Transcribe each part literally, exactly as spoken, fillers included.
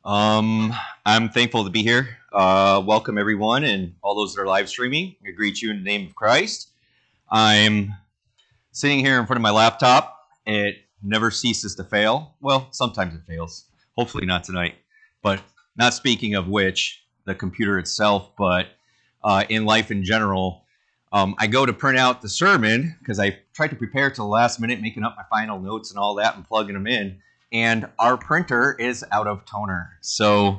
Um, I'm thankful to be here. Uh, welcome everyone and all those that are live streaming. I greet you in the name of Christ. I'm sitting here in front of my laptop. It never ceases to fail. Well, sometimes it fails. Hopefully not tonight. But not speaking of which, the computer itself, but uh, in life in general, um, I go to print out the sermon because I tried to prepare to the last minute, making up my final notes and all that and plugging them in. And our printer is out of toner. So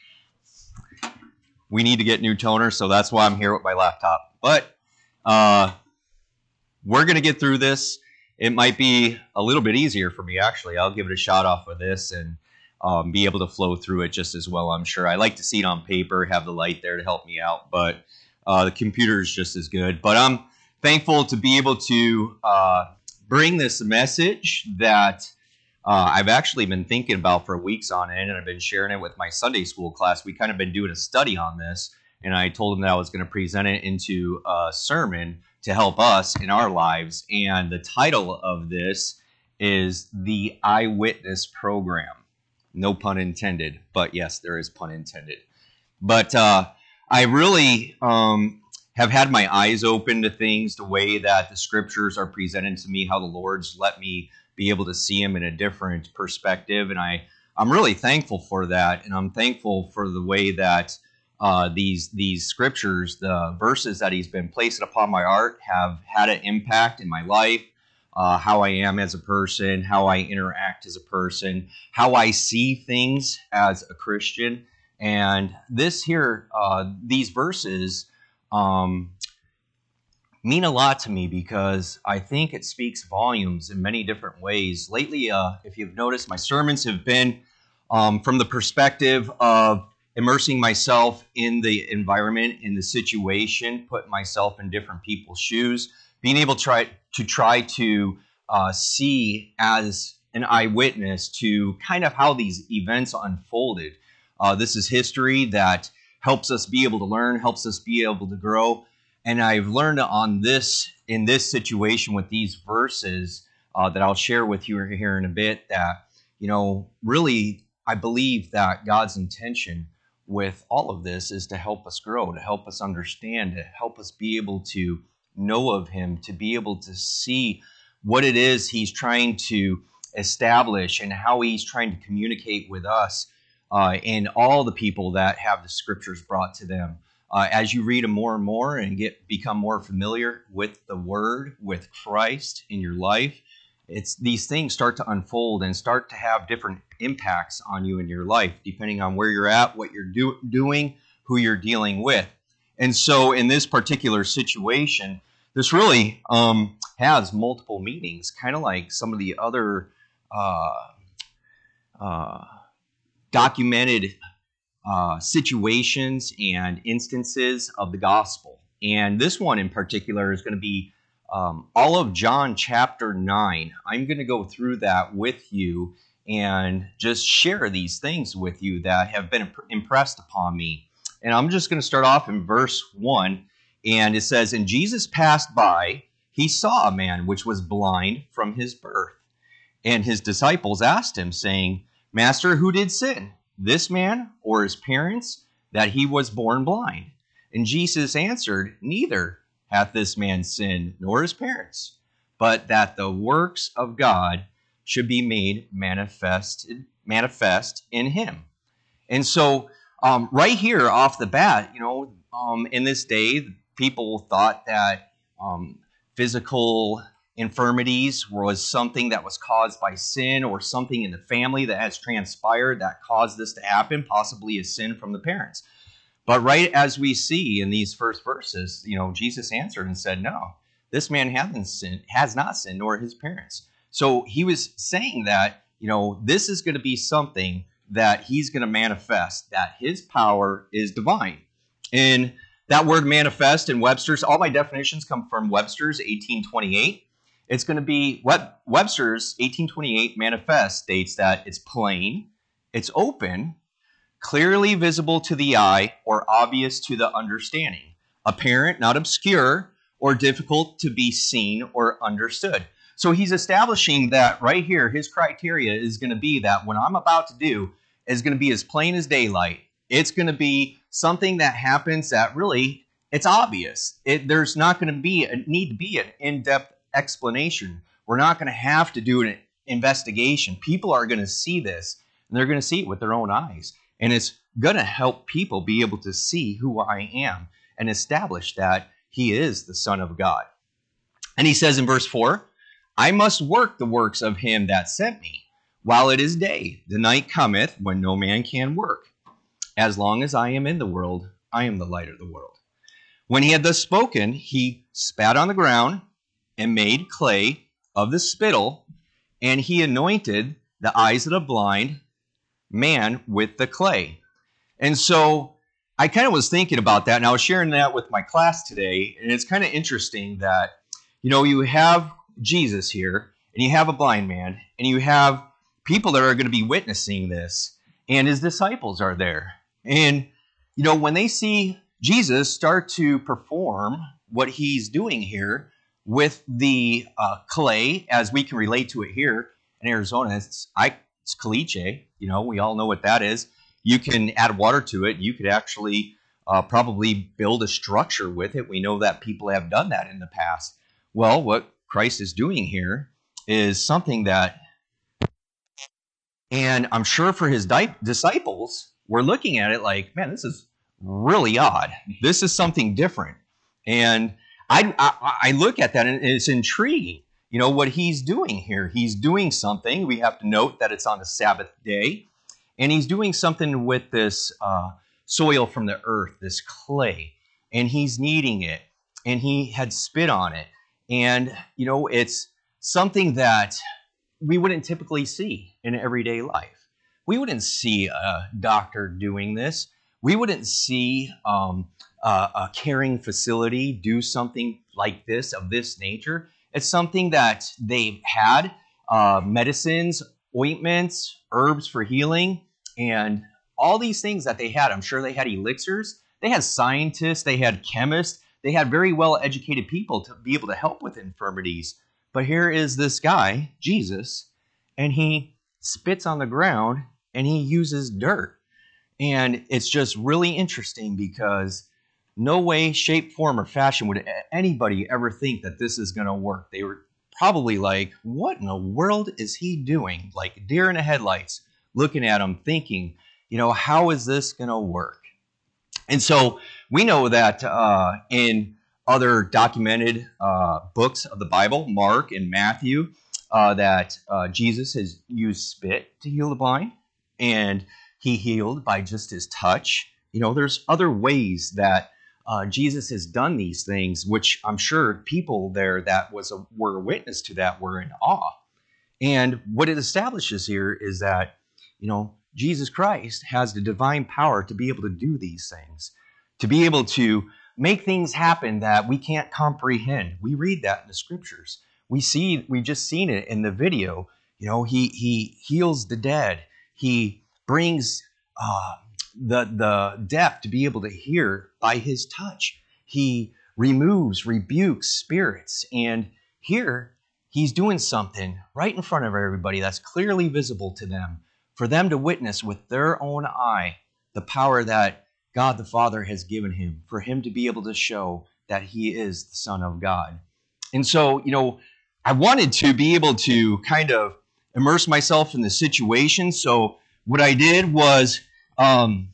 we need to get new toner. So that's why I'm here with my laptop. But uh, we're going to get through this. It might be a little bit easier for me, actually. I'll give it a shot off of this and um, be able to flow through it just as well, I'm sure. I like to see it on paper, have the light there to help me out. But uh, the computer is just as good. But I'm thankful to be able to uh, bring this message that Uh, I've actually been thinking about for weeks on end, and I've been sharing it with my Sunday school class. We kind of been doing a study on this, and I told them that I was going to present it into a sermon to help us in our lives. And the title of this is The Eyewitness Program. No pun intended, but yes, there is pun intended. But uh, I really um, have had my eyes open to things, the way that the scriptures are presented to me, how the Lord's let me be able to see him in a different perspective. And I, I'm really thankful for that. And I'm thankful for the way that uh, these, these scriptures, the verses that he's been placed upon my heart have had an impact in my life, uh, how I am as a person, how I interact as a person, how I see things as a Christian. And this here, uh, these verses, um, mean a lot to me because I think it speaks volumes in many different ways. Lately, uh, if you've noticed, my sermons have been um, from the perspective of immersing myself in the environment, in the situation, putting myself in different people's shoes, being able to try to, try to uh, see as an eyewitness to kind of how these events unfolded. Uh, this is history that helps us be able to learn, helps us be able to grow. And I've learned on this, in this situation with these verses uh, that I'll share with you here in a bit, that, you know, really, I believe that God's intention with all of this is to help us grow, to help us understand, to help us be able to know of him, to be able to see what it is he's trying to establish and how he's trying to communicate with us uh, and all the people that have the scriptures brought to them. Uh, as you read them more and more and get become more familiar with the Word, with Christ in your life, it's these things start to unfold and start to have different impacts on you in your life, depending on where you're at, what you're do- doing, who you're dealing with. And so in this particular situation, this really um, has multiple meanings, kind of like some of the other uh, uh, documented Uh, situations and instances of the gospel. And this one in particular is going to be um, all of John chapter nine. I'm going to go through that with you and just share these things with you that have been imp- impressed upon me. And I'm just going to start off in verse one. And it says, "And Jesus passed by, he saw a man which was blind from his birth. And his disciples asked him, saying, Master, who did sin, this man or his parents, that he was born blind? And Jesus answered, Neither hath this man sinned, nor his parents, but that the works of God should be made manifest, manifest in him." And so um, right here off the bat, you know, um, in this day, people thought that um, physical infirmities was something that was caused by sin or something in the family that has transpired that caused this to happen, possibly a sin from the parents. But right as we see in these first verses, you know, Jesus answered and said, no, this man hasn't sinned, has not sinned, nor his parents. So he was saying that, you know, this is going to be something that he's going to manifest, that his power is divine. And that word manifest in Webster's, all my definitions come from Webster's eighteen twenty-eight. It's going to be Web, Webster's eighteen twenty-eight manifest states that it's plain, it's open, clearly visible to the eye or obvious to the understanding, apparent, not obscure, or difficult to be seen or understood. So he's establishing that right here, his criteria is going to be that when I'm about to do, is going to be as plain as daylight. It's going to be something that happens that really, it's obvious. It, there's not going to be a need to be an in-depth explanation. We're not going to have to do an investigation. People are going to see this, and they're going to see it with their own eyes. And it's going to help people be able to see who I am and establish that he is the Son of God. And he says in verse four, I must work the works of him that sent me, while it is day. The night cometh when no man can work. As long as I am in the world, I am the light of the world. When he had thus spoken, he spat on the ground and made clay of the spittle, and he anointed the eyes of the blind man with the clay. And so I kind of was thinking about that, and I was sharing that with my class today, and it's kind of interesting that, you know, you have Jesus here, and you have a blind man, and you have people that are going to be witnessing this, and his disciples are there. And, you know, when they see Jesus start to perform what he's doing here with the uh, clay, as we can relate to it here in Arizona, it's, I, it's caliche. You know, we all know what that is. You can add water to it. You could actually uh, probably build a structure with it. We know that people have done that in the past. Well, what Christ is doing here is something that, and I'm sure for his di- disciples, we're looking at it like, man, this is really odd. This is something different. And I, I, I look at that and it's intriguing. You know, what he's doing here. He's doing something. We have to note that it's on the Sabbath day. And he's doing something with this uh, soil from the earth, this clay. And he's kneading it. And he had spit on it. And, you know, it's something that we wouldn't typically see in everyday life. We wouldn't see a doctor doing this. We wouldn't see um, a, a caring facility do something like this, of this nature. It's something that they've had, uh, medicines, ointments, herbs for healing, and all these things that they had. I'm sure they had elixirs. They had scientists. They had chemists. They had very well-educated people to be able to help with infirmities. But here is this guy, Jesus, and he spits on the ground and he uses dirt. And it's just really interesting because no way, shape, form, or fashion would anybody ever think that this is going to work. They were probably like, what in the world is he doing? Like deer in the headlights, looking at him thinking, you know, how is this going to work? And so we know that uh, in other documented uh, books of the Bible, Mark and Matthew, uh, that uh, Jesus has used spit to heal the blind, and he healed by just his touch. You know, there's other ways that uh, Jesus has done these things, which I'm sure people there that was a, were a witness to that were in awe. And what it establishes here is that, you know, Jesus Christ has the divine power to be able to do these things, to be able to make things happen that we can't comprehend. We read that in the scriptures. We see, we just seen it in the video. You know, he he heals the dead. He brings uh, the the deaf to be able to hear by his touch. He removes, rebukes spirits, and here he's doing something right in front of everybody that's clearly visible to them, for them to witness with their own eye the power that God the Father has given him, for him to be able to show that he is the Son of God. And so, you know, I wanted to be able to kind of immerse myself in the situation. So what I did was um,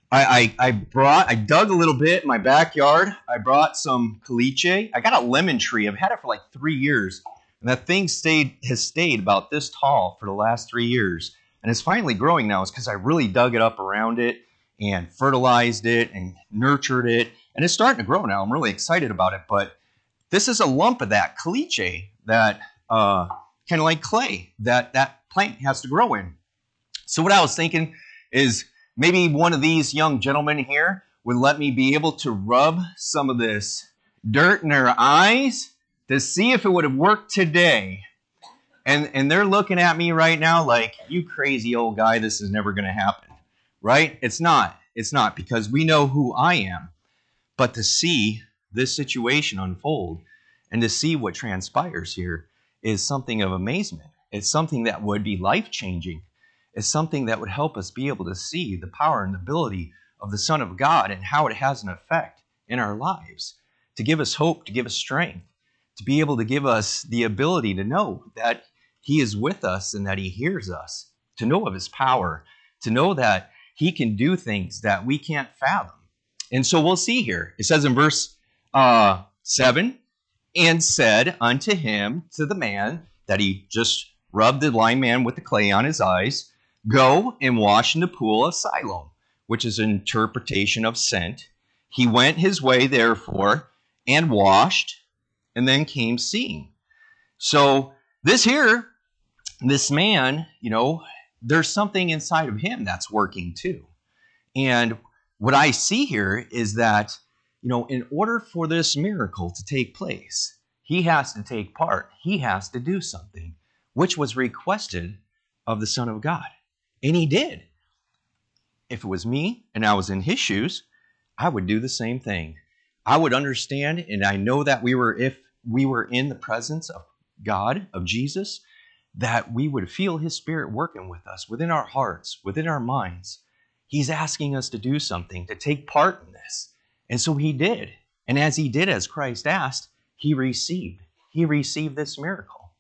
I, I, I brought, I dug a little bit in my backyard. I brought some caliche. I got a lemon tree. I've had it for like three years. And that thing stayed has stayed about this tall for the last three years. And it's finally growing now. It's because I really dug it up around it and fertilized it and nurtured it. And it's starting to grow now. I'm really excited about it. But this is a lump of that caliche, that uh, kind of like clay that that plant has to grow in. So what I was thinking is maybe one of these young gentlemen here would let me be able to rub some of this dirt in their eyes to see if it would have worked today. And, and they're looking at me right now like, you crazy old guy, this is never going to happen. Right? It's not. It's not, because we know who I am. But to see this situation unfold and to see what transpires here is something of amazement. It's something that would be life-changing. as something that would help us be able to see the power and ability of the Son of God and how it has an effect in our lives, to give us hope, to give us strength, to be able to give us the ability to know that he is with us and that he hears us, to know of his power, to know that he can do things that we can't fathom. And so we'll see here. It says in verse uh, seven, and said unto him, to the man that he just rubbed the blind man with the clay on his eyes, go and wash in the pool of Siloam, which is an interpretation of sent. He went his way, therefore, and washed, and then came seeing. So this here, this man, you know, there's something inside of him that's working too. And what I see here is that, you know, in order for this miracle to take place, he has to take part. He has to do something, which was requested of the Son of God. And he did. If it was me and I was in his shoes, I would do the same thing. I would understand, and I know that we were, if we were in the presence of God, of Jesus, that we would feel his Spirit working with us, within our hearts, within our minds. He's asking us to do something, to take part in this. And so he did. And as he did, as Christ asked, he received. He received this miracle.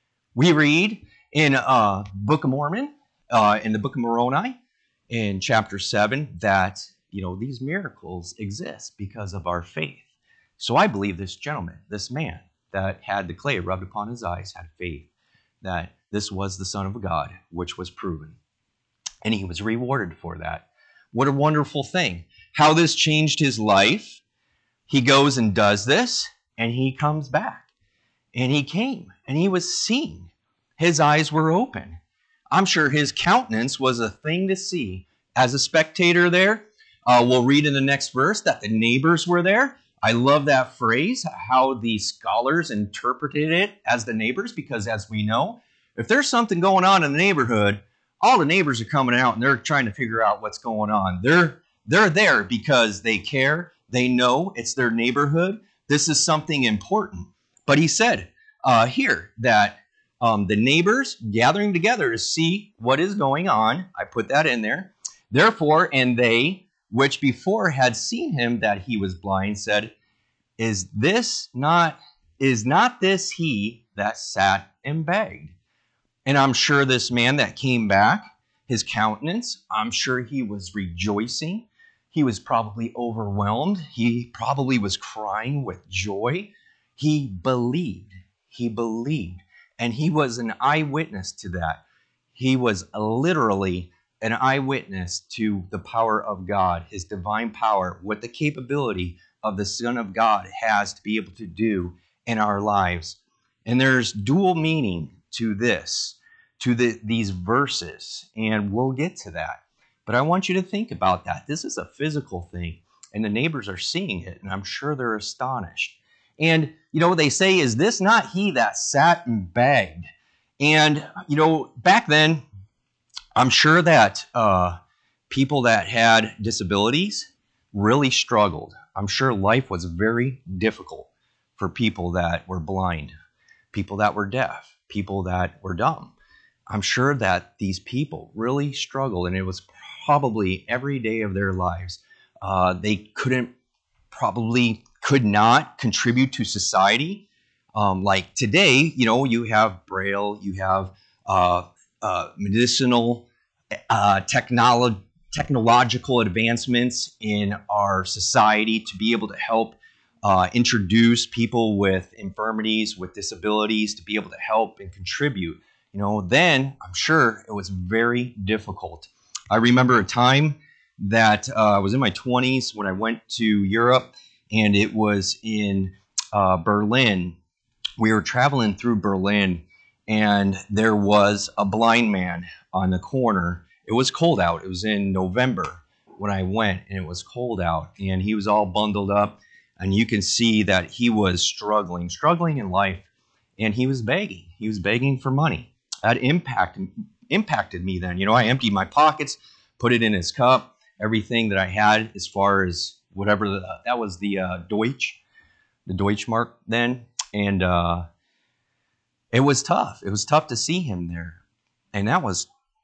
We read in uh, Book of Mormon, uh, in the Book of Moroni, in chapter seven, that, you know, these miracles exist because of our faith. So I believe this gentleman, this man that had the clay rubbed upon his eyes, had faith that this was the Son of God, which was proven. And he was rewarded for that. What a wonderful thing. How this changed his life. He goes and does this, and he comes back. And he came, and he was seen. His eyes were open. I'm sure his countenance was a thing to see. As a spectator there, uh, we'll read in the next verse that the neighbors were there. I love that phrase, how the scholars interpreted it as the neighbors, because as we know, if there's something going on in the neighborhood, all the neighbors are coming out and they're trying to figure out what's going on. They're they're there because they care. They know it's their neighborhood. This is something important. But he said uh, here that um, the neighbors gathering together to see what is going on. I put that in there. Therefore, and they, which before had seen him that he was blind, said, Is this not, is not this he that sat and begged? And I'm sure this man that came back, his countenance, I'm sure he was rejoicing. He was probably overwhelmed. He probably was crying with joy. He believed. He believed. And he was an eyewitness to that. He was literally an eyewitness to the power of God, his divine power, what the capability of the Son of God has to be able to do in our lives. And there's dual meaning to this, to the, these verses, and we'll get to that. But I want you to think about that. This is a physical thing, and the neighbors are seeing it, and I'm sure they're astonished. And, you know, they say, is this not he that sat and begged? And, you know, back then, I'm sure that uh, people that had disabilities really struggled. I'm sure life was very difficult for people that were blind, people that were deaf, people that were dumb. I'm sure that these people really struggled, and it was probably every day of their lives. Uh, they couldn't, probably could not contribute to society. Um, like today, you know, you have Braille, you have uh, uh, medicinal uh, technolo- technological advancements in our society to be able to help uh, introduce people with infirmities, with disabilities, to be able to help and contribute. You know, then I'm sure it was very difficult. I remember a time that uh, I was in my twenties when I went to Europe, and it was in uh, Berlin. We were traveling through Berlin, and there was a blind man on the corner. It was cold out. It was in November when I went, and it was cold out, and he was all bundled up, and you can see that he was struggling, struggling in life, and he was begging. He was begging for money. That impacted impacted me then. You know, I emptied my pockets, put it in his cup, everything that I had as far as whatever, the, that was the uh, Deutsch, the Deutschmark then. And uh, it was tough. It was tough to see him there. And that was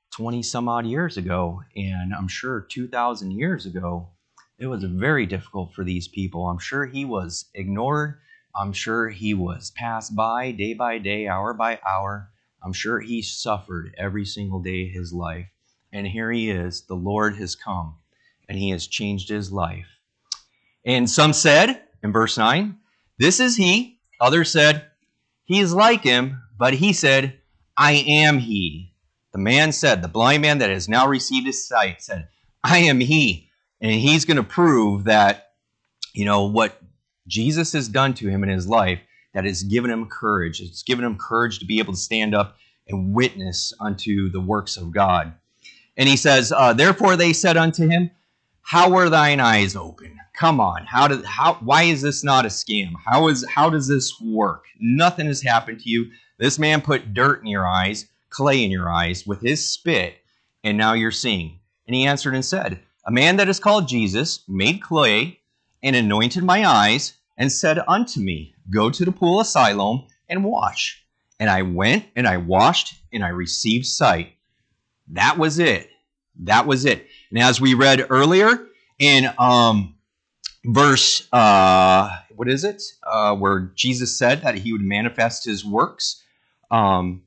twenty some odd years ago. And I'm sure two thousand years ago, it was very difficult for these people. I'm sure he was ignored. I'm sure he was passed by day by day, hour by hour. I'm sure he suffered every single day of his life. And here he is. The Lord has come, and he has changed his life. And some said, in verse nine, this is he. Others said, he is like him. But he said, I am he. The man said, the blind man that has now received his sight said, I am he. And he's going to prove that, you know, what Jesus has done to him in his life, that has given him courage. It's given him courage to be able to stand up and witness unto the works of God. And he says, uh, therefore they said unto him, how were thine eyes open? Come on, how did how why is this not a scam? How is how does this work? Nothing has happened to you. This man put dirt in your eyes, clay in your eyes with his spit, and now you're seeing. And he answered and said, a man that is called Jesus made clay and anointed my eyes, and said unto me, go to the pool of Siloam and wash. And I went and I washed, and I received sight. That was it. That was it. And as we read earlier in um, verse, uh, what is it? Uh, where Jesus said that he would manifest his works. Um,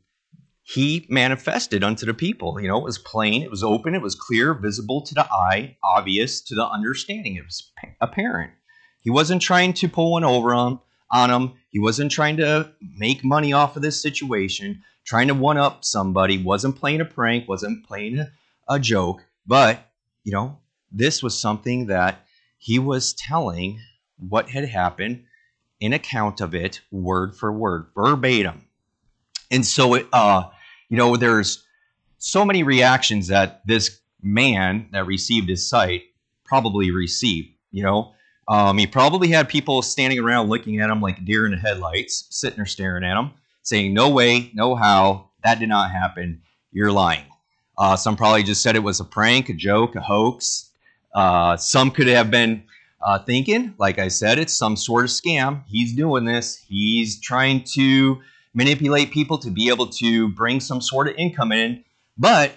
he manifested unto the people. You know, it was plain, it was open, it was clear, visible to the eye, obvious to the understanding. It was apparent. He wasn't trying to pull one over on, on them. He wasn't trying to make money off of this situation, trying to one-up somebody, wasn't playing a prank, wasn't playing a, a joke. But, you know, this was something that he was telling what had happened, in account of it, word for word, verbatim. And so, it, uh, you know, there's so many reactions that this man that received his sight probably received, you know. Um, he probably had people standing around looking at him like deer in the headlights, sitting there staring at him, saying, no way, no how, that did not happen, you're lying. Uh, some probably just said it was a prank, a joke, a hoax. Uh, some could have been uh, thinking, like I said, it's some sort of scam. He's doing this. He's trying to manipulate people to be able to bring some sort of income in. But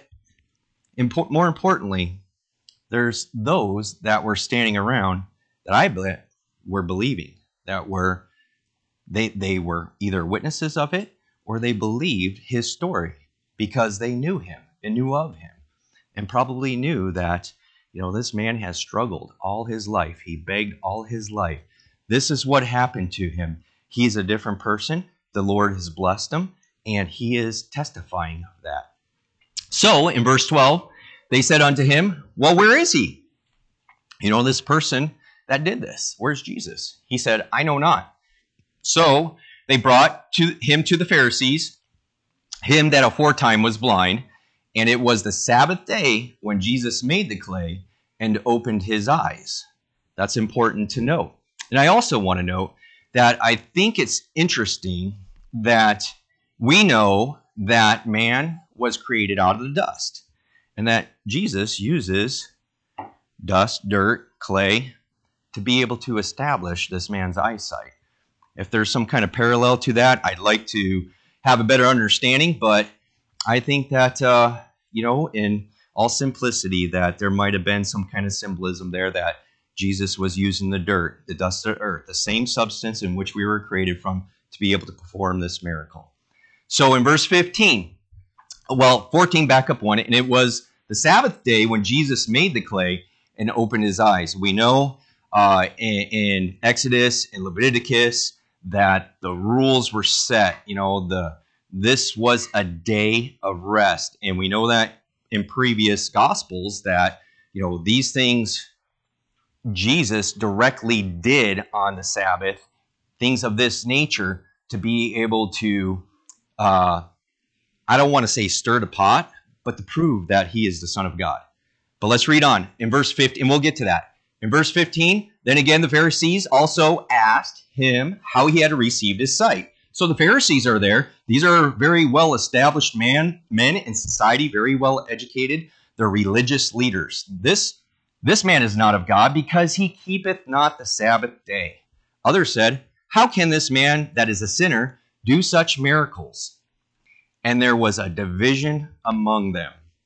impo- more importantly, there's those that were standing around that I bet were believing, that were they they were either witnesses of it or they believed his story because they knew him and knew of him and probably knew that, you know, this man has struggled all his life. He begged all his life. This is what happened to him. He's a different person. The Lord has blessed him, and he is testifying of that. So in verse twelve, they said unto him, well, where is he? You know, this person that did this, where's Jesus? He said, I know not. So they brought to him to the Pharisees, him that aforetime was blind, and it was the Sabbath day when Jesus made the clay and opened his eyes. That's important to note. And I also want to note that I think it's interesting that we know that man was created out of the dust, and that Jesus uses dust, dirt, clay, to be able to establish this man's eyesight. If there's some kind of parallel to that, I'd like to have a better understanding, but I think that, uh, you know, in all simplicity, that there might have been some kind of symbolism there that Jesus was using the dirt, the dust of earth, the same substance in which we were created from, to be able to perform this miracle. So in verse fifteen, well, fourteen, back up one, and it was the Sabbath day when Jesus made the clay and opened his eyes. We know uh, in, in Exodus and Leviticus that the rules were set. You know, the this was a day of rest, and we know that in previous Gospels that, you know, these things Jesus directly did on the Sabbath, things of this nature, to be able to, uh, I don't want to say stir the pot, but to prove that he is the Son of God. But let's read on in verse fifteen, and we'll get to that. In verse fifteen, then again the Pharisees also asked him how he had received his sight. So the Pharisees are there. These are very well-established man, men in society, very well-educated. They're religious leaders. This, this man is not of God, because he keepeth not the Sabbath day. Others said, how can this man that is a sinner do such miracles? And there was a division among them.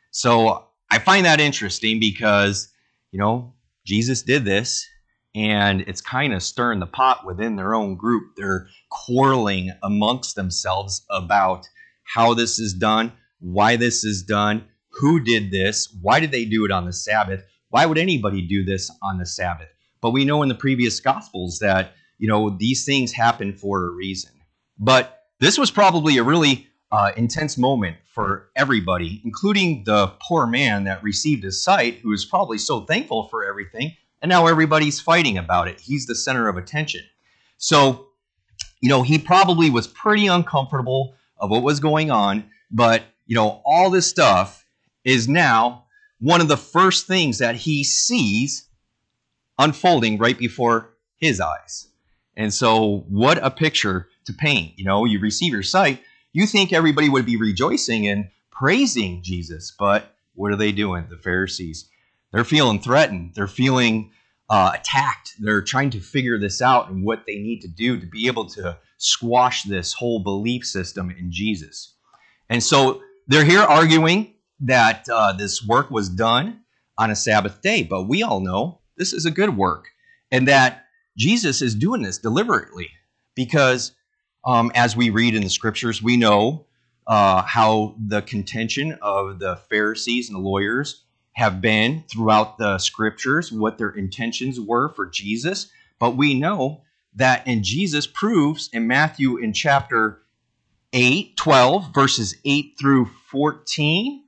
So I find that interesting because, you know, Jesus did this, and it's kind of stirring the pot within their own group. They're quarreling amongst themselves about how this is done, why this is done, who did this, why did they do it on the Sabbath, why would anybody do this on the Sabbath? But we know in the previous Gospels that, you know, these things happen for a reason. But this was probably a really uh, intense moment for everybody, including the poor man that received his sight, who was probably so thankful for everything, and now everybody's fighting about it. He's the center of attention. So, you know, he probably was pretty uncomfortable of what was going on, but, you know, all this stuff is now one of the first things that he sees unfolding right before his eyes. And so what a picture to paint. You know, you receive your sight, you think everybody would be rejoicing and praising Jesus, but what are they doing? The Pharisees, they're feeling threatened. They're feeling uh, attacked. They're trying to figure this out and what they need to do to be able to squash this whole belief system in Jesus. And so they're here arguing that uh, this work was done on a Sabbath day, but we all know this is a good work, and that Jesus is doing this deliberately because um, as we read in the scriptures, we know uh, how the contention of the Pharisees and the lawyers have been throughout the scriptures, what their intentions were for Jesus. But we know that, and Jesus proves in Matthew in chapter eight, twelve, verses eight through fourteen.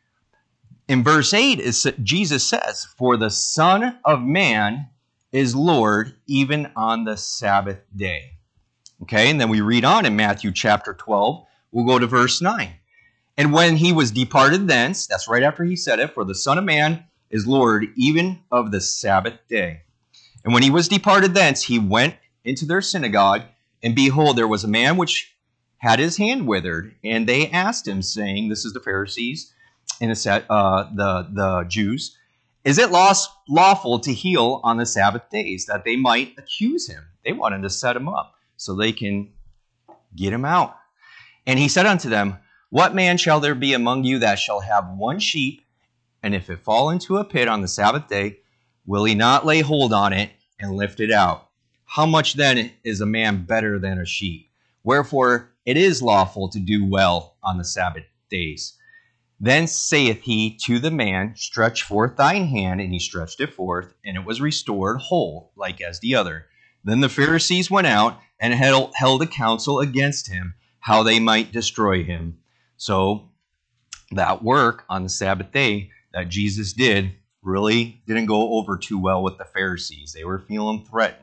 In verse eight, is, Jesus says, "For the Son of Man is Lord even on the Sabbath day." Okay, and then we read on in Matthew chapter twelve. We'll go to verse nine. "And when he was departed thence," that's right after he said it, "for the Son of Man is Lord even of the Sabbath day. And when he was departed thence, he went into their synagogue, and behold, there was a man which had his hand withered. And they asked him, saying," this is the Pharisees and the, uh, the, the Jews, "Is it lawful to heal on the Sabbath days?" That they might accuse him. They wanted to set him up so they can get him out. "And he said unto them, What man shall there be among you that shall have one sheep, and if it fall into a pit on the Sabbath day, will he not lay hold on it and lift it out? How much then is a man better than a sheep? Wherefore it is lawful to do well on the Sabbath days. Then saith he to the man, Stretch forth thine hand. And he stretched it forth, and it was restored whole, like as the other. Then the Pharisees went out and held, held a council against him, how they might destroy him." So that work on the Sabbath day that Jesus did really didn't go over too well with the Pharisees. They were feeling threatened.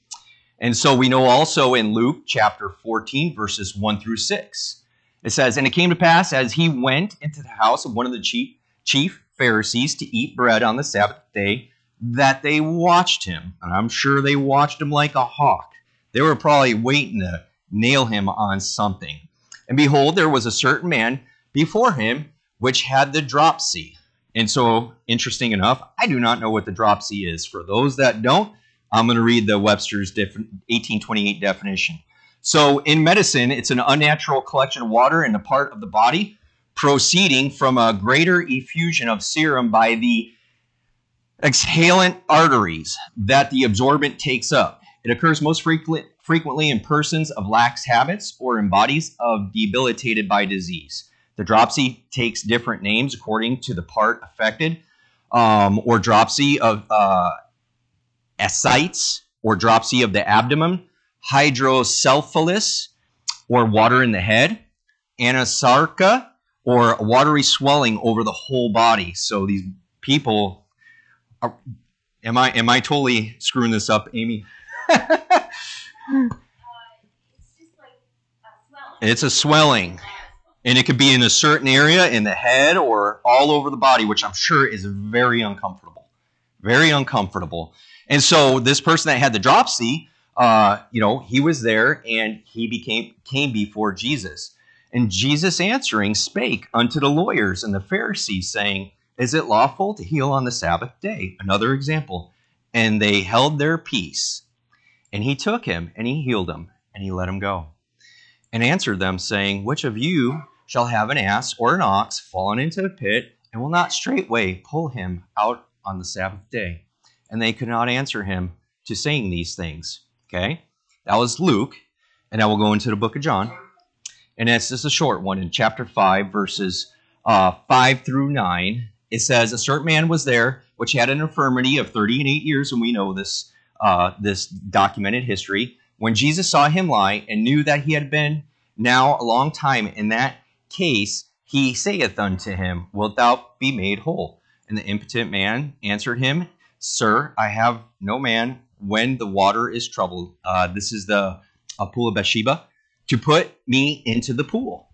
And so we know also in Luke chapter fourteen, verses one through six, it says, "And it came to pass, as he went into the house of one of the chief, chief Pharisees to eat bread on the Sabbath day, that they watched him." And I'm sure they watched him like a hawk. They were probably waiting to nail him on something. "And behold, there was a certain man before him which had the dropsy." And so, interesting enough, I do not know what the dropsy is. For those that don't, I'm going to read the Webster's eighteen twenty-eight definition. So in medicine, it's an unnatural collection of water in a part of the body proceeding from a greater effusion of serum by the exhalant arteries that the absorbent takes up. It occurs most frequent, frequently in persons of lax habits or in bodies of debilitated by disease. The dropsy takes different names according to the part affected, um, or dropsy of uh, ascites, or dropsy of the abdomen, hydrocephalus, or water in the head, anasarca, or watery swelling over the whole body. So these people are, am I am I totally screwing this up, Amy? uh, it's just like a swelling. It's a swelling. And it could be in a certain area in the head or all over the body, which I'm sure is very uncomfortable. Very uncomfortable. And so this person that had the dropsy, uh, you know, he was there and he became came before Jesus. And Jesus answering spake unto the lawyers and the Pharisees, saying, Is it lawful to heal on the Sabbath day? Another example. And they held their peace. And he took him and he healed him and he let him go. And answered them, saying, Which of you shall have an ass or an ox fallen into a pit, and will not straightway pull him out on the Sabbath day? And they could not answer him to saying these things. Okay? That was Luke, and now we'll go into the book of John. And it's just a short one. In chapter five, verses uh, five through nine, it says, a certain man was there, which had an infirmity of thirty and eight years, and we know this, uh, this documented history. When Jesus saw him lie, and knew that he had been now a long time in that case, he saith unto him, wilt thou be made whole? And the impotent man answered him, Sir, I have no man when the water is troubled. Uh, this is the uh, pool of Bathsheba, to put me into the pool.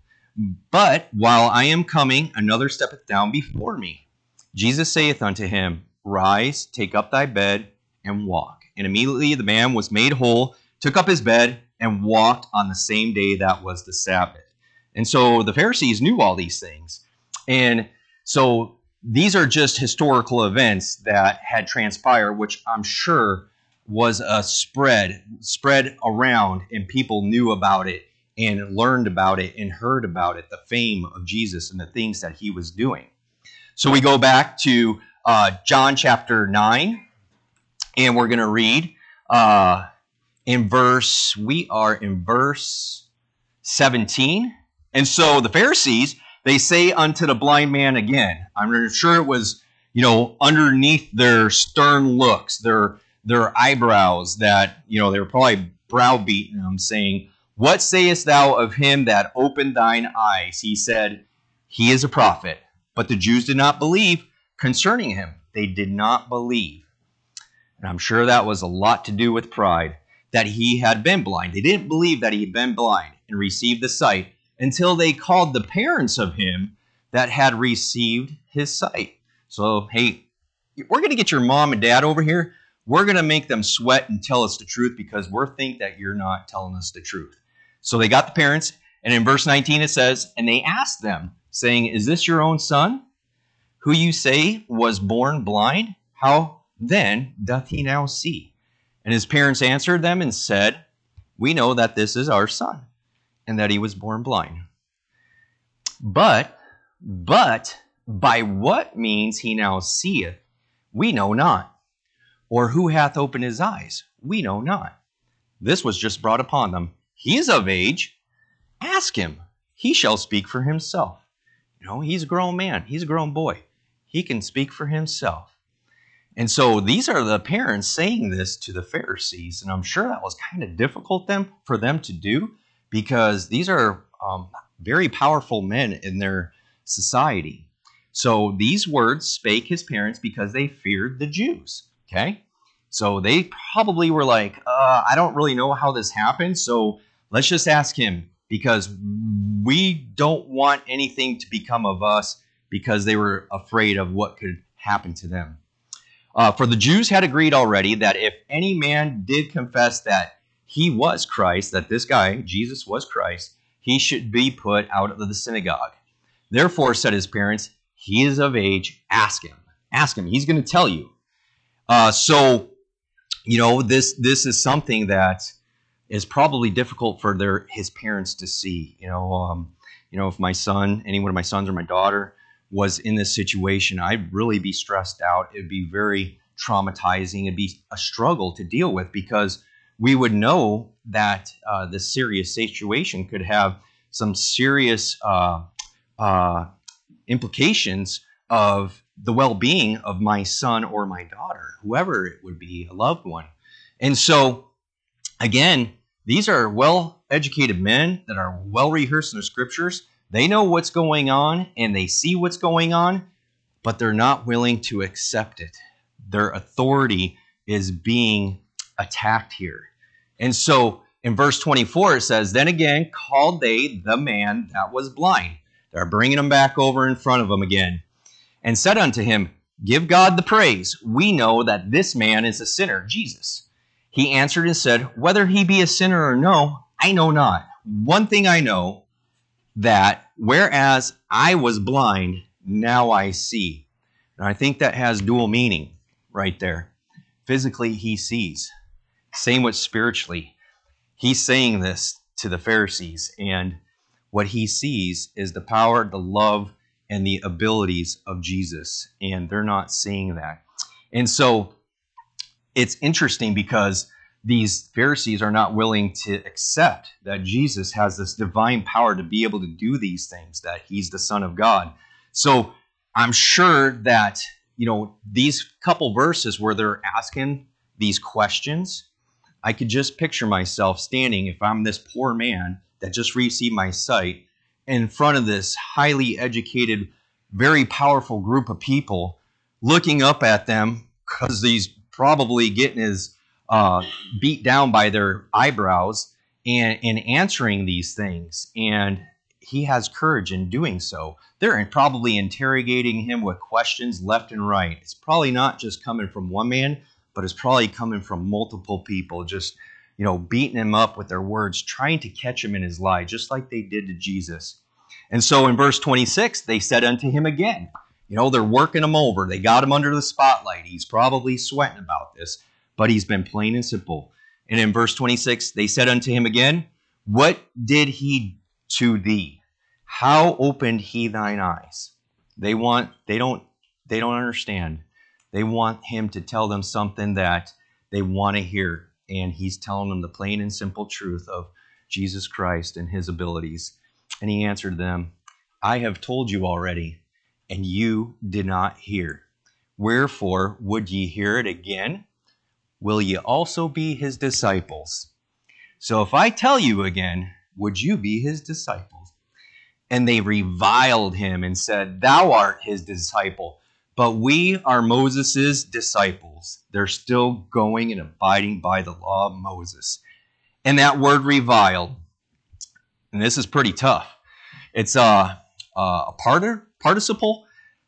But while I am coming, another steppeth down before me. Jesus saith unto him, Rise, take up thy bed, and walk. And immediately the man was made whole, took up his bed, and walked on the same day that was the Sabbath. And so the Pharisees knew all these things. And so these are just historical events that had transpired, which I'm sure was a spread, spread around, and people knew about it and learned about it and heard about it, the fame of Jesus and the things that he was doing. So we go back to uh, John chapter nine, and we're going to read uh, in verse, we are in verse seventeen. And so the Pharisees, they say unto the blind man again, I'm sure it was, you know, underneath their stern looks, their their eyebrows, that, you know, they were probably browbeating him, saying, What sayest thou of him that opened thine eyes? He said, He is a prophet. But the Jews did not believe concerning him. They did not believe. And I'm sure that was a lot to do with pride, that he had been blind. They didn't believe that he had been blind and received the sight until they called the parents of him that had received his sight. So, hey, we're going to get your mom and dad over here. We're going to make them sweat and tell us the truth because we think that you're not telling us the truth. So they got the parents, and in verse nineteen it says, And they asked them, saying, Is this your own son, who you say was born blind? How then doth he now see? And his parents answered them and said, We know that this is our son, and that he was born blind. But, but, by what means he now seeth, we know not. Or who hath opened his eyes, we know not. This was just brought upon them. He is of age. Ask him. He shall speak for himself. You know, he's a grown man. He's a grown boy. He can speak for himself. And so these are the parents saying this to the Pharisees. And I'm sure that was kind of difficult them, for them to do, because these are um, very powerful men in their society. So these words spake his parents because they feared the Jews. Okay? So they probably were like, uh, I don't really know how this happened, so let's just ask him, because we don't want anything to become of us, because they were afraid of what could happen to them. Uh, for the Jews had agreed already that if any man did confess that he was Christ, that this guy, Jesus, was Christ, he should be put out of the synagogue. Therefore, said his parents, He is of age, ask him. Ask him, he's going to tell you. Uh, so, you know, this this is something that is probably difficult for their his parents to see. You know, um, you know, if my son, any one of my sons or my daughter was in this situation, I'd really be stressed out. It'd be very traumatizing. It'd be a struggle to deal with, because we would know that uh, this serious situation could have some serious uh, uh, implications of the well-being of my son or my daughter, whoever it would be, a loved one. And so, again, these are well-educated men that are well-rehearsed in the scriptures. They know what's going on, and they see what's going on, but they're not willing to accept it. Their authority is being attacked here. And so, in verse twenty-four, it says, Then again called they the man that was blind. They're bringing him back over in front of them again. And said unto him, Give God the praise. We know that this man is a sinner, Jesus. He answered and said, Whether he be a sinner or no, I know not. One thing I know, that whereas I was blind, now I see. And I think that has dual meaning right there. Physically, he sees. Same with spiritually. He's saying this to the Pharisees, and what he sees is the power, the love, and the abilities of Jesus, and they're not seeing that. And so it's interesting because these Pharisees are not willing to accept that Jesus has this divine power to be able to do these things, that he's the Son of God. So I'm sure that, you know, these couple verses where they're asking these questions, I could just picture myself standing, if I'm this poor man that just received my sight, in front of this highly educated, very powerful group of people, looking up at them because he's probably getting his uh, beat down by their eyebrows and, and answering these things. And he has courage in doing so. They're probably interrogating him with questions left and right. It's probably not just coming from one man, but it's probably coming from multiple people, just, you know, beating him up with their words, trying to catch him in his lie, just like they did to Jesus. And so in verse twenty-six, they said unto him again, you know, they're working him over. They got him under the spotlight. He's probably sweating about this, but he's been plain and simple. And in verse twenty-six, they said unto him again, what did he to thee? How opened he thine eyes? They want, they don't, they don't understand. They want him to tell them something that they want to hear. And he's telling them the plain and simple truth of Jesus Christ and his abilities. And he answered them, I have told you already, and you did not hear. Wherefore would ye hear it again? Will ye also be his disciples? So if I tell you again, would you be his disciples? And they reviled him and said, thou art his disciple, but we are Moses' disciples. They're still going and abiding by the law of Moses. And that word reviled, and this is pretty tough. It's a, a part- participle,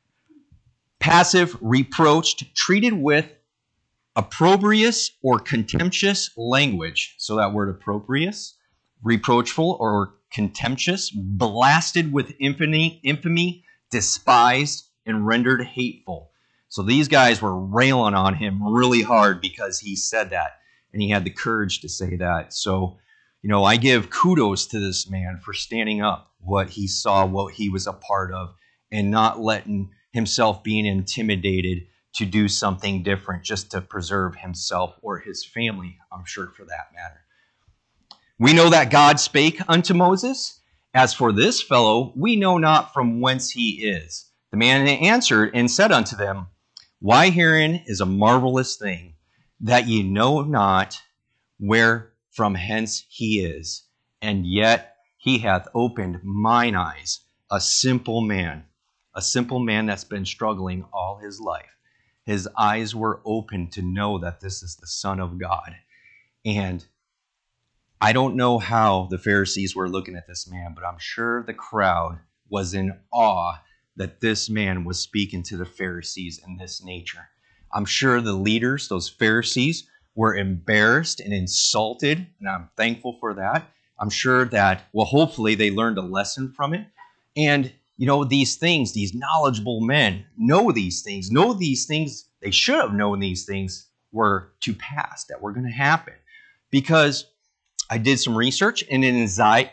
passive, reproached, treated with opprobrious or contemptuous language. So that word opprobrious, reproachful or contemptuous, blasted with infamy, infamy, despised, and rendered hateful. So these guys were railing on him really hard because he said that, and he had the courage to say that. So, you know, I give kudos to this man for standing up what he saw, what he was a part of, and not letting himself being intimidated to do something different just to preserve himself or his family, I'm sure, for that matter. We know that God spake unto Moses. As for this fellow, we know not from whence he is. The man answered and said unto them, why herein is a marvelous thing, that ye know not where from hence he is, and yet he hath opened mine eyes, a simple man, a simple man that's been struggling all his life. His eyes were open to know that this is the Son of God. And I don't know how the Pharisees were looking at this man, but I'm sure the crowd was in awe that this man was speaking to the Pharisees in this nature. I'm sure the leaders, those Pharisees, were embarrassed and insulted, and I'm thankful for that. I'm sure that, well, hopefully they learned a lesson from it. And, you know, these things, these knowledgeable men know these things, know these things, they should have known these things were to pass, that were going to happen. Because I did some research, and in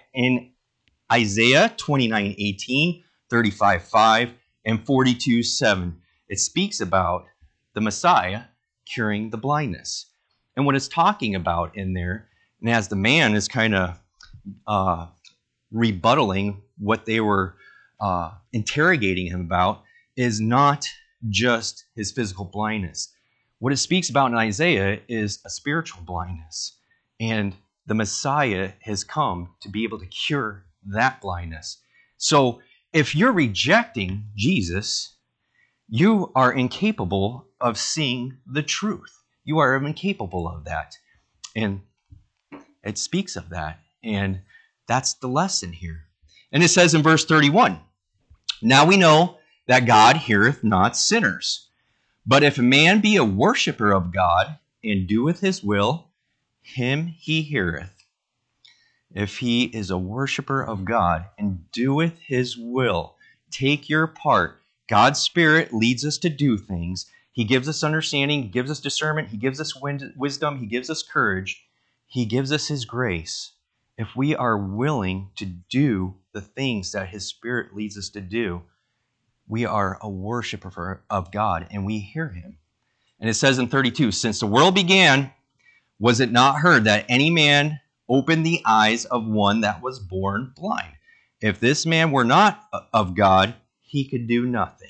Isaiah twenty-nine eighteen, thirty-five five, and forty-two seven, it speaks about the Messiah curing the blindness. And what it's talking about in there, and as the man is kind of uh, rebuttaling what they were uh, interrogating him about, is not just his physical blindness. What it speaks about in Isaiah is a spiritual blindness. And the Messiah has come to be able to cure that blindness. So if you're rejecting Jesus, you are incapable of seeing the truth. You are incapable of that. And it speaks of that. And that's the lesson here. And it says in verse thirty-one, now we know that God heareth not sinners. But if a man be a worshipper of God and doeth his will, him he heareth. If he is a worshiper of God and doeth his will, take your part. God's Spirit leads us to do things. He gives us understanding. He gives us discernment. He gives us wisdom. He gives us courage. He gives us his grace. If we are willing to do the things that his Spirit leads us to do, We are a worshiper of God, and we hear him. And it says in thirty-two, since the world began, was it not heard that any man opened the eyes of one that was born blind? If this man were not of God, he could do nothing.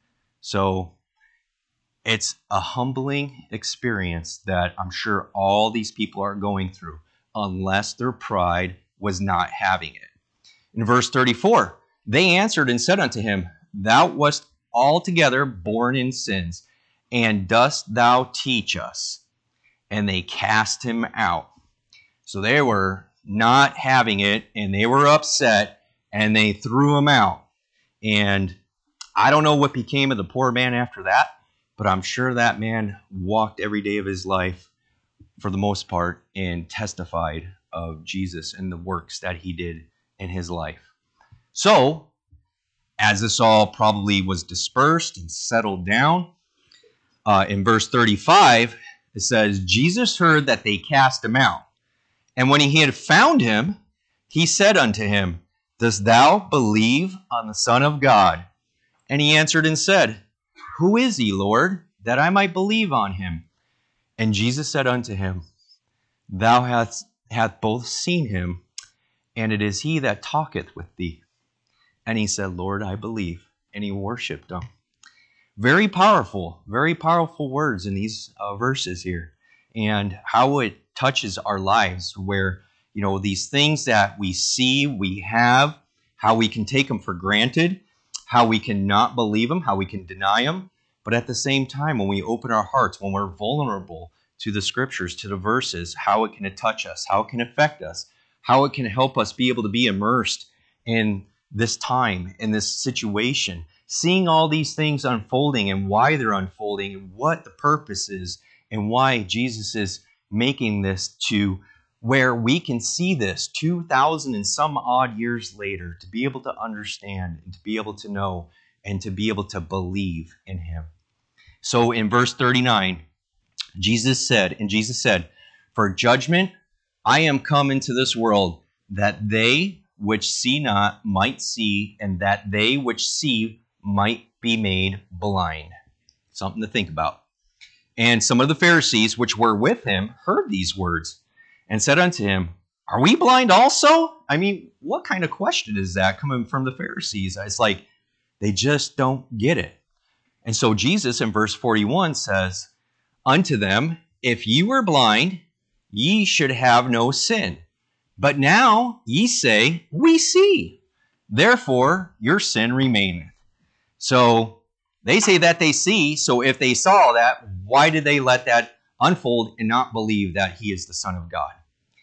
So it's a humbling experience that I'm sure all these people are going through, unless their pride was not having it. In verse thirty-four, they answered and said unto him, thou wast altogether born in sins, and dost thou teach us? And they cast him out. So they were not having it, and they were upset, and they threw him out. And I don't know what became of the poor man after that, but I'm sure that man walked every day of his life, for the most part, and testified of Jesus and the works that he did in his life. So, as this all probably was dispersed and settled down, uh, in verse thirty-five, it says, Jesus heard that they cast him out. And when he had found him, he said unto him, dost thou believe on the Son of God? And he answered and said, who is he, Lord, that I might believe on him? And Jesus said unto him, thou hast, hast both seen him, and it is he that talketh with thee. And he said, Lord, I believe. And he worshipped him. Very powerful, very powerful words in these uh, verses here, and how it touches our lives, where, you know, these things that we see, we have, how we can take them for granted, how we can not believe them, how we can deny them. But at the same time, when we open our hearts, when we're vulnerable to the scriptures, to the verses, how it can touch us, how it can affect us, how it can help us be able to be immersed in this time, in this situation, seeing all these things unfolding and why they're unfolding and what the purpose is and why Jesus is making this to where we can see this two thousand and some odd years later, to be able to understand and to be able to know and to be able to believe in him. So in verse thirty-nine, Jesus said, and Jesus said, for judgment I am come into this world, that they which see not might see, and that they which see might be made blind. Something to think about. And some of the Pharisees which were with him heard these words, and said unto him, are we blind also? I mean, what kind of question is that coming from the Pharisees? It's like, they just don't get it. And so Jesus in verse forty-one says, unto them, if ye were blind, ye should have no sin. But now ye say, we see. Therefore your sin remaineth. So they say that they see. So if they saw that, why did they let that unfold and not believe that he is the Son of God?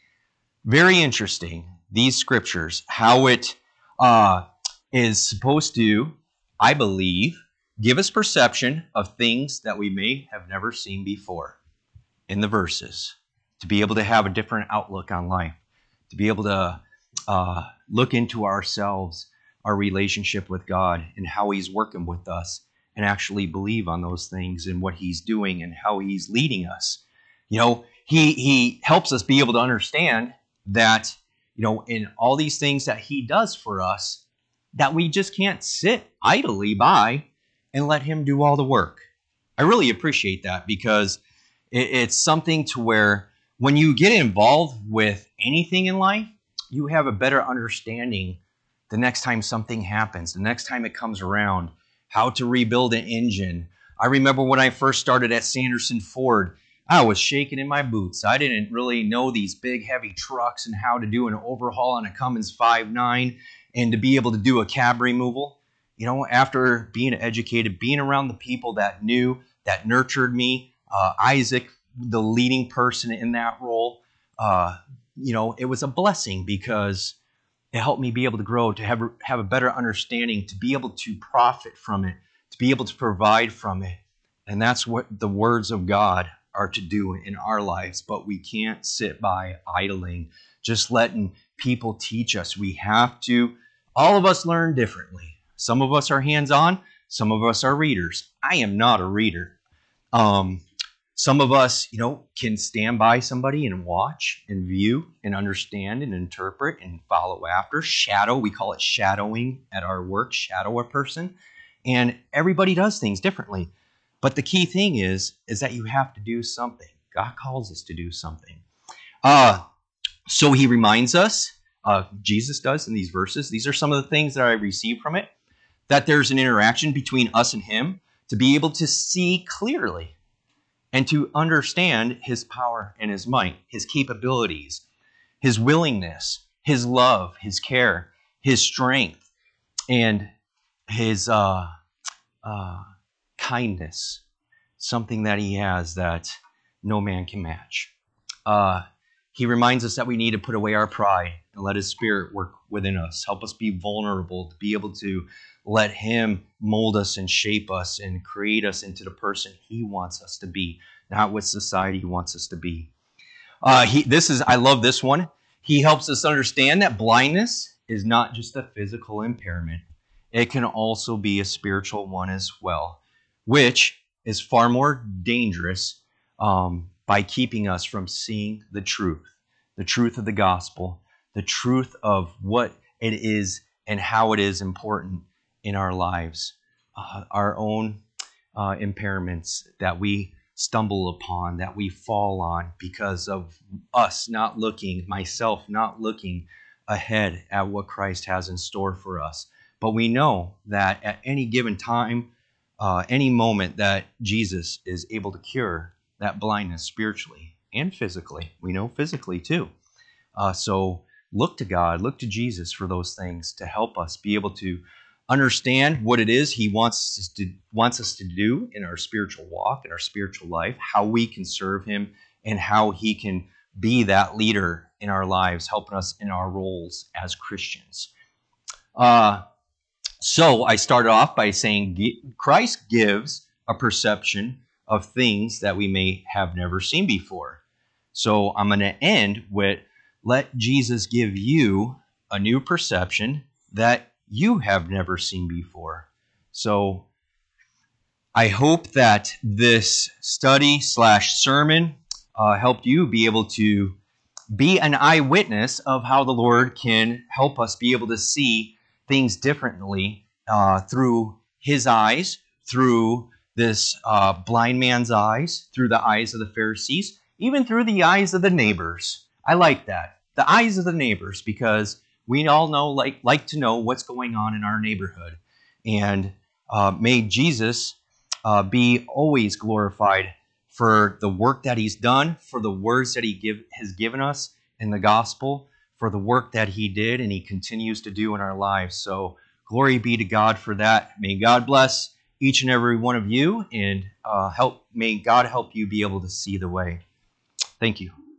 Very interesting, these scriptures, how it uh, is supposed to, I believe, give us perception of things that we may have never seen before in the verses, to be able to have a different outlook on life, to be able to uh, look into ourselves, our relationship with God, and how he's working with us, and actually believe on those things and what he's doing and how he's leading us. You know, he he helps us be able to understand that, you know, in all these things that he does for us, that we just can't sit idly by and let him do all the work. I really appreciate that, because it, it's something to where when you get involved with anything in life, you have a better understanding the next time something happens, the next time it comes around, how to rebuild an engine. I remember when I first started at Sanderson Ford, I was shaking in my boots. I didn't really know these big, heavy trucks and how to do an overhaul on a Cummins five nine and to be able to do a cab removal. You know, after being educated, being around the people that knew, that nurtured me, uh, Isaac, the leading person in that role, uh, you know, it was a blessing, because it helped me be able to grow, to have, have a better understanding, to be able to profit from it, to be able to provide from it. And that's what the words of God are to do in our lives. But we can't sit by idling, just letting people teach us. We have to, all of us learn differently. Some of us are hands-on, some of us are readers. I am not a reader. Um, some of us, you know, can stand by somebody and watch and view and understand and interpret and follow after. Shadow, we call it shadowing at our work, shadow a person. And everybody does things differently. But the key thing is, is that you have to do something. God calls us to do something. Uh, so he reminds us, uh, Jesus does in these verses, these are some of the things that I received from it, that there's an interaction between us and him to be able to see clearly and to understand his power and his might, his capabilities, his willingness, his love, his care, his strength, and his uh, uh, kindness, something that he has that no man can match. Uh, he reminds us that we need to put away our pride and let his spirit work within us. Help us be vulnerable, to be able to let him mold us and shape us and create us into the person he wants us to be, not what society wants us to be. Uh, he, this is, I love this one. He helps us understand that blindness is not just a physical impairment. It can also be a spiritual one as well, which is far more dangerous um, by keeping us from seeing the truth, the truth of the gospel, the truth of what it is and how it is important in our lives, uh, our own uh, impairments that we stumble upon, that we fall on because of us not looking, myself not looking ahead at what Christ has in store for us. But we know that at any given time, uh, any moment, that Jesus is able to cure that blindness spiritually and physically. We know physically too. Uh, so look to God, look to Jesus for those things to help us be able to understand what it is he wants us to wants us to do in our spiritual walk, in our spiritual life, how we can serve him, and how he can be that leader in our lives, helping us in our roles as Christians. Uh, so I started off by saying Christ gives a perception of things that we may have never seen before. So I'm going to end with, let Jesus give you a new perception that you have never seen before. So I hope that this study slash sermon uh, helped you be able to be an eyewitness of how the Lord can help us be able to see things differently uh, through his eyes, through this uh, blind man's eyes, through the eyes of the Pharisees, even through the eyes of the neighbors. I like that. The eyes of the neighbors, because we all know, like, like to know what's going on in our neighborhood. And uh, may Jesus uh, be always glorified for the work that he's done, for the words that he give, has given us in the gospel, for the work that he did and he continues to do in our lives. So glory be to God for that. May God bless each and every one of you, and uh, help. May God help you be able to see the way. Thank you.